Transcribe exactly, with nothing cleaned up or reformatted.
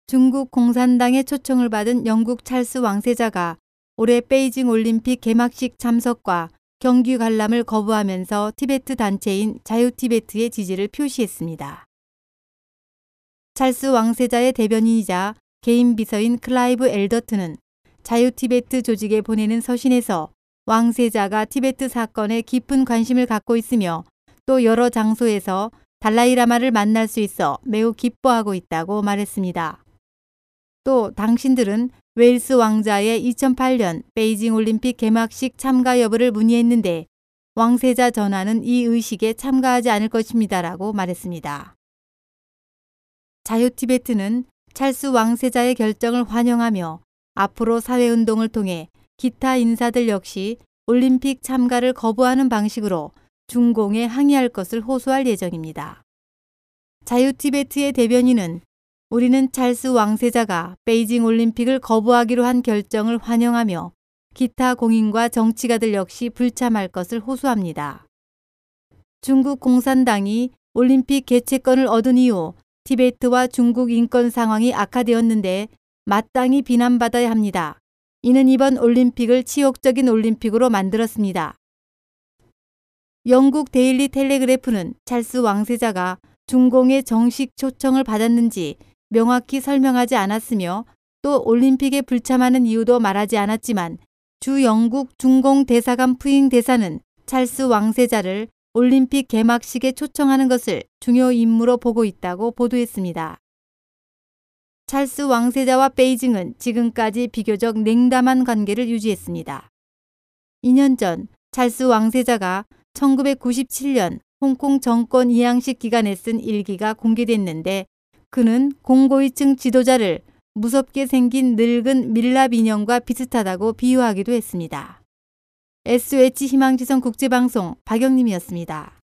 중국 공산당의 초청을 받은 영국 찰스 왕세자가 올해 베이징 올림픽 개막식 참석과 경기 관람을 거부하면서 티베트 단체인 자유티베트의 지지를 표시했습니다. 찰스 왕세자의 대변인이자 개인 비서인 클라이브 엘더튼은 자유티베트 조직에 보내는 서신에서 왕세자가 티베트 사건에 깊은 관심을 갖고 있으며 또 여러 장소에서 달라이라마를 만날 수 있어 매우 기뻐하고 있다고 말했습니다. 또 당신들은 웨일스 왕자의 이천팔 년 베이징 올림픽 개막식 참가 여부를 문의했는데 왕세자 전하는 이 의식에 참가하지 않을 것입니다라고 말했습니다. 자유티베트는 찰스 왕세자의 결정을 환영하며 앞으로 사회운동을 통해 기타 인사들 역시 올림픽 참가를 거부하는 방식으로 중공에 항의할 것을 호소할 예정입니다. 자유티베트의 대변인은 우리는 찰스 왕세자가 베이징 올림픽을 거부하기로 한 결정을 환영하며 기타 공인과 정치가들 역시 불참할 것을 호소합니다. 중국 공산당이 올림픽 개최권을 얻은 이후 티베트와 중국 인권 상황이 악화되었는데 마땅히 비난받아야 합니다. 이는 이번 올림픽을 치욕적인 올림픽으로 만들었습니다. 영국 데일리 텔레그래프는 찰스 왕세자가 중공의 정식 초청을 받았는지 명확히 설명하지 않았으며 또 올림픽에 불참하는 이유도 말하지 않았지만 주 영국 중공 대사관 푸잉 대사는 찰스 왕세자를 올림픽 개막식에 초청하는 것을 중요 임무로 보고 있다고 보도했습니다. 찰스 왕세자와 베이징은 지금까지 비교적 냉담한 관계를 유지했습니다. 이 년 전 찰스 왕세자가 천구백구십칠 년 홍콩 정권 이양식 기간에 쓴 일기가 공개됐는데 그는 공고위층 지도자를 무섭게 생긴 늙은 밀랍 인형과 비슷하다고 비유하기도 했습니다. 에스오에이치 희망지성 국제방송 박영림이었습니다.